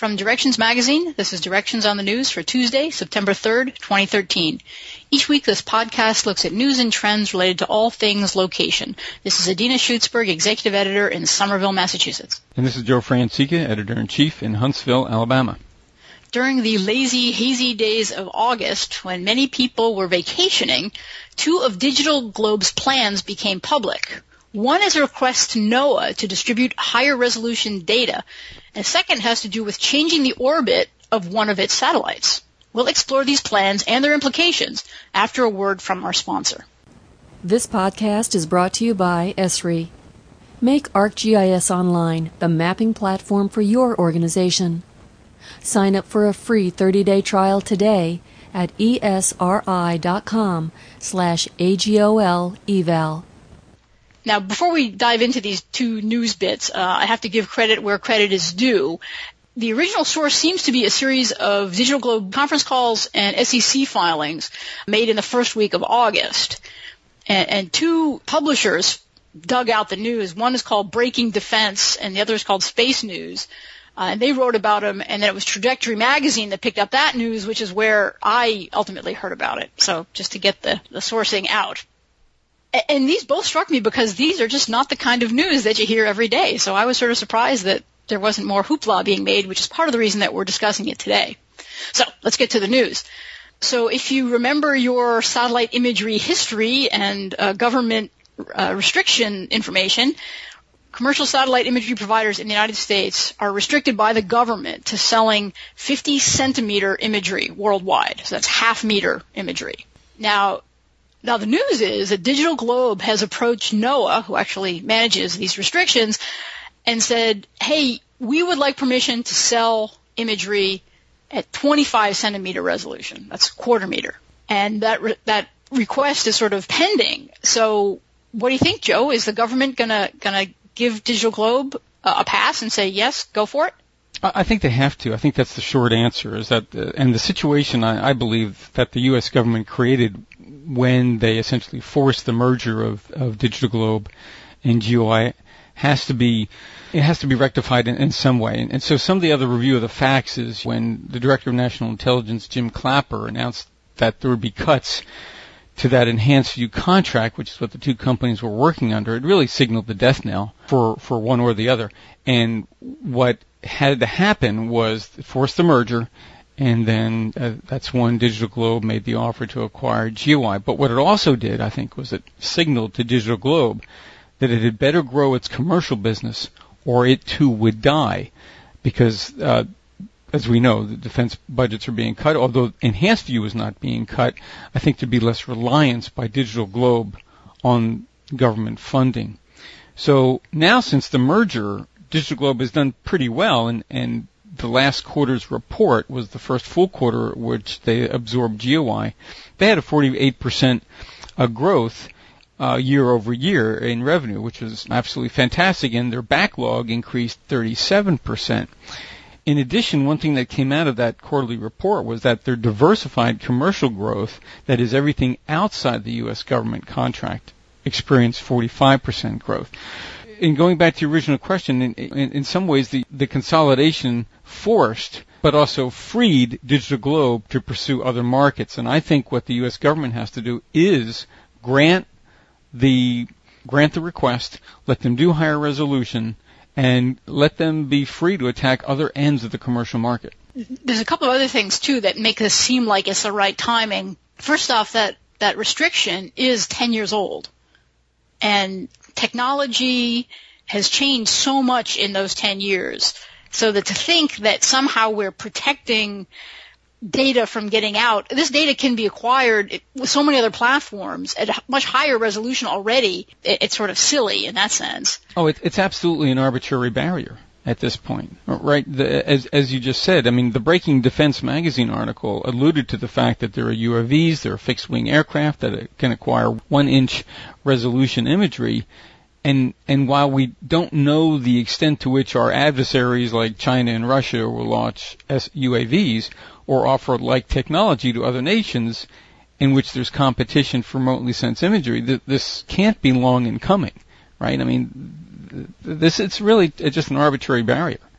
from Directions Magazine. This is Directions on the News for Tuesday, September 3rd, 2013. Each week, this podcast looks at news and trends related to all things location. This is Adina Schutzberg, Executive Editor in Somerville, Massachusetts. And this is Joe Francica, Editor-in-Chief in Huntsville, Alabama. During the lazy, hazy days of August, when many people were vacationing, two of Digital Globe's plans became public. One is a request to NOAA to distribute higher resolution data, and the second has to do with changing the orbit of one of its satellites. We'll explore these plans and their implications after a word from our sponsor. This podcast is brought to you by ESRI. Make ArcGIS Online the mapping platform for your organization. Sign up for a free 30-day trial today at esri.com/AGOL-eval. Now, before we dive into these two news bits, I have to give credit where credit is due. The original source seems to be a series of Digital Globe conference calls and SEC filings made in the first week of August. And two publishers dug out the news. One is called Breaking Defense, and the other is called Space News. And they wrote about them, and then it was Trajectory Magazine that picked up that news, which is where I ultimately heard about it. So just to get the sourcing out. And these both struck me because these are just not the kind of news that you hear every day. So I was sort of surprised that there wasn't more hoopla being made, which is part of the reason that we're discussing it today. So let's get to the news. So if you remember your satellite imagery history and government restriction information, commercial satellite imagery providers in the United States are restricted by the government to selling 50-centimeter imagery worldwide. So that's half-meter imagery. Now, the news is that Digital Globe has approached NOAA, who actually manages these restrictions, and said, hey, we would like permission to sell imagery at 25-centimeter resolution. That's quarter meter. And that request is sort of pending. So what do you think, Joe? Is the government gonna give Digital Globe a pass and say, yes, go for it? I think they have to. I think that's the short answer. Is that and the situation I believe that the U.S. government created when they essentially forced the merger of Digital Globe and GeoEye has to be rectified in some way. And so some of the other review of the facts is when the Director of National Intelligence, Jim Clapper, announced that there would be cuts to that enhanced view contract, which is what the two companies were working under. It really signaled the death knell for one or the other. And what had to happen was force the merger, and then that's when Digital Globe made the offer to acquire GeoEye. But what it also did, I think, was it signaled to Digital Globe that it had better grow its commercial business or it too would die, because as we know, the defense budgets are being cut. Although Enhanced View is not being cut, I think there'd be less reliance by Digital Globe on government funding. So now, since the merger, Digital Globe has done pretty well, and the last quarter's report was the first full quarter which they absorbed GeoEye. They had a 48% growth year over year in revenue, which was absolutely fantastic, and their backlog increased 37%. In addition, one thing that came out of that quarterly report was that their diversified commercial growth, that is everything outside the U.S. government contract, experienced 45% growth. In going back to your original question, in some ways the consolidation forced but also freed Digital Globe to pursue other markets. And I think what the U.S. government has to do is grant the request, let them do higher resolution, and let them be free to attack other ends of the commercial market. There's a couple of other things, too, that make this seem like it's the right timing. First off, that restriction is 10 years old. And technology has changed so much in those 10 years, so that to think that somehow we're protecting data from getting out, this data can be acquired with so many other platforms at a much higher resolution already. It's sort of silly in that sense. Oh, it's absolutely an arbitrary barrier at this point, right? As you just said, I mean, the Breaking Defense magazine article alluded to the fact that there are UAVs, there are fixed-wing aircraft that can acquire 1-inch resolution imagery. And while we don't know the extent to which our adversaries like China and Russia will launch UAVs or offer like technology to other nations in which there's competition for remotely sensed imagery, this can't be long in coming, right? I mean, it's really just an arbitrary barrier.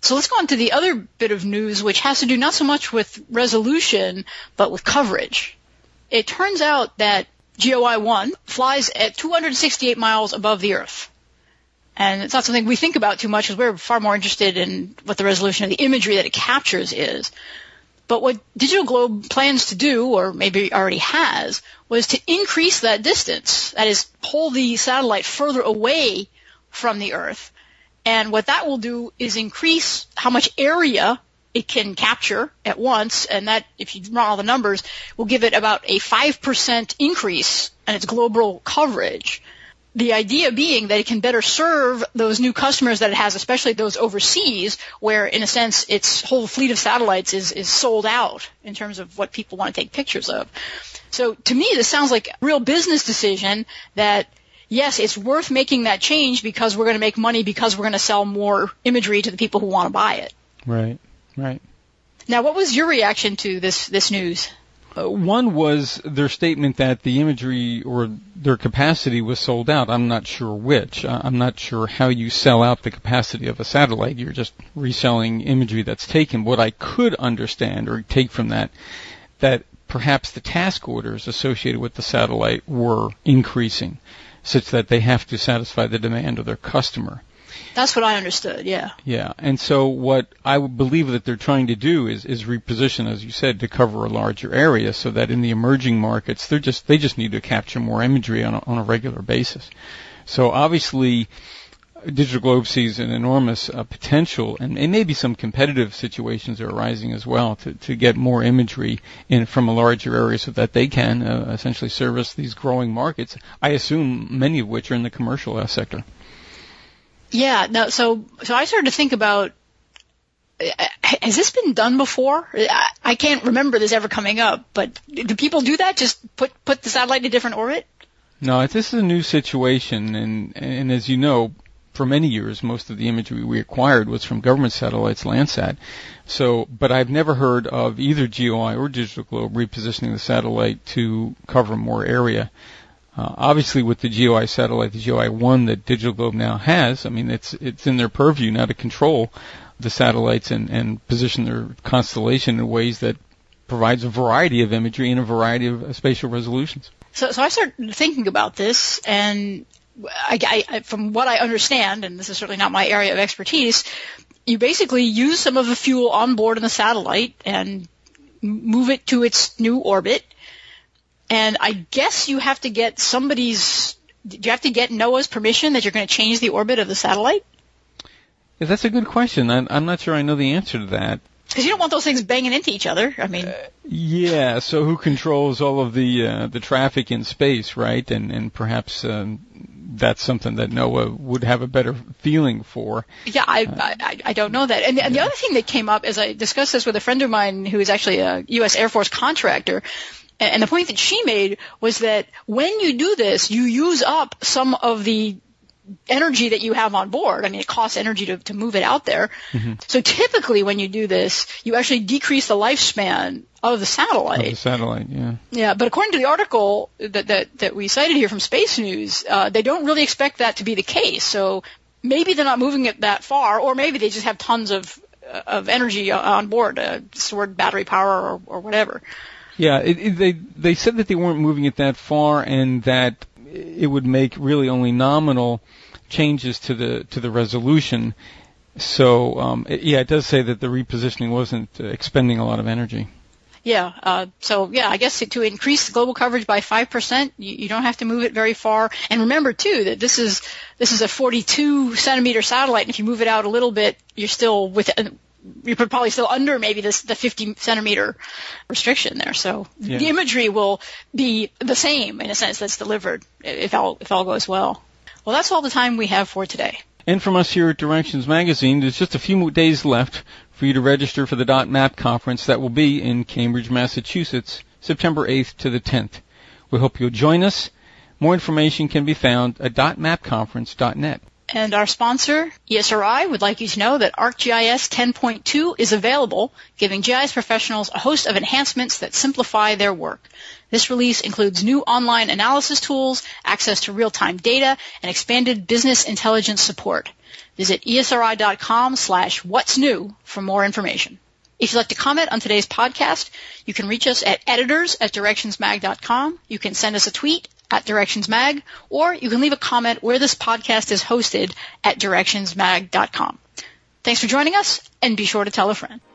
So let's go on to the other bit of news, which has to do not so much with resolution, but with coverage. It turns out that GOI-1 flies at 268 miles above the Earth. And it's not something we think about too much because we're far more interested in what the resolution of the imagery that it captures is. But what Digital Globe plans to do, or maybe already has, was to increase that distance. That is, pull the satellite further away from the Earth. And what that will do is increase how much area it can capture at once, and that, if you run all the numbers, will give it about a 5% increase in its global coverage. The idea being that it can better serve those new customers that it has, especially those overseas, where, in a sense, its whole fleet of satellites is sold out in terms of what people want to take pictures of. So to me, this sounds like a real business decision that, yes, it's worth making that change because we're going to make money because we're going to sell more imagery to the people who want to buy it. Right, right. Now, what was your reaction to this news? One was their statement that the imagery or their capacity was sold out. I'm not sure which. I'm not sure how you sell out the capacity of a satellite. You're just reselling imagery that's taken. What I could understand or take from that perhaps the task orders associated with the satellite were increasing, such that they have to satisfy the demand of their customer. That's what I understood, yeah. Yeah, and so what I would believe that they're trying to do is reposition, as you said, to cover a larger area so that in the emerging markets, they just need to capture more imagery on a regular basis. So obviously, Digital Globe sees an enormous potential, and maybe some competitive situations are arising as well to get more imagery in from a larger area so that they can essentially service these growing markets, I assume many of which are in the commercial sector. Yeah, no, so I started to think about, has this been done before? I can't remember this ever coming up, but do people do that? Just put the satellite in a different orbit? No, this is a new situation, and as you know, for many years, most of the imagery we acquired was from government satellites, Landsat. So, but I've never heard of either GOI or Digital Globe repositioning the satellite to cover more area. Obviously, with the GOI satellite, the GOI-1 that Digital Globe now has, I mean, it's in their purview now to control the satellites and position their constellation in ways that provides a variety of imagery and a variety of spatial resolutions. So I started thinking about this, and I, from what I understand, and this is certainly not my area of expertise, you basically use some of the fuel on board in the satellite and move it to its new orbit. And I guess you have to get do you have to get NOAA's permission that you're going to change the orbit of the satellite? Yeah, that's a good question. I'm not sure I know the answer to that. Because you don't want those things banging into each other. I mean, yeah. So who controls all of the traffic in space, right? And perhaps that's something that NOAA would have a better feeling for. Yeah, I don't know that. And the other thing that came up as I discussed this with a friend of mine who is actually a U.S. Air Force contractor. And the point that she made was that when you do this, you use up some of the energy that you have on board. I mean, it costs energy to move it out there. Mm-hmm. So typically when you do this, you actually decrease the lifespan of the satellite. Of the satellite, yeah. Yeah, but according to the article that we cited here from Space News, they don't really expect that to be the case. So maybe they're not moving it that far, or maybe they just have tons of energy on board, stored battery power or whatever. Yeah, they said that they weren't moving it that far, and that it would make really only nominal changes to the resolution. So it does say that the repositioning wasn't expending a lot of energy. Yeah. I guess to increase the global coverage by 5%, you don't have to move it very far. And remember too that this is a 42 centimeter satellite, and if you move it out a little bit, you're probably still under maybe the 50 centimeter restriction there. So the imagery will be the same in a sense that's delivered if all goes well. Well, that's all the time we have for today. And from us here at Directions Magazine, there's just a few more days left for you to register for the .map conference that will be in Cambridge, Massachusetts, September 8th to the 10th. We hope you'll join us. More information can be found at .mapconference.net. And our sponsor, ESRI, would like you to know that ArcGIS 10.2 is available, giving GIS professionals a host of enhancements that simplify their work. This release includes new online analysis tools, access to real-time data, and expanded business intelligence support. Visit esri.com/what's new for more information. If you'd like to comment on today's podcast, you can reach us at editors@directionsmag.com. You can send us a tweet at directionsmag, or you can leave a comment where this podcast is hosted at directionsmag.com. Thanks for joining us, and be sure to tell a friend.